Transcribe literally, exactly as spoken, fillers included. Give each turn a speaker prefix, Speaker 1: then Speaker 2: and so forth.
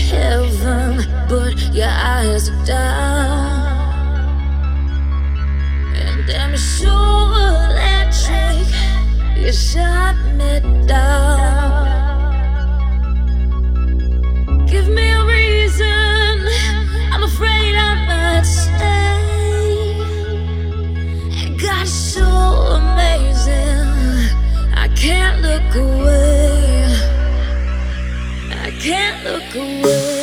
Speaker 1: heaven, but your eyes are down. And damn, you're so electric, you shut me down. Give me a reason, I'm afraid I might stay. And God is so amazing, I can't look away. I can't look away.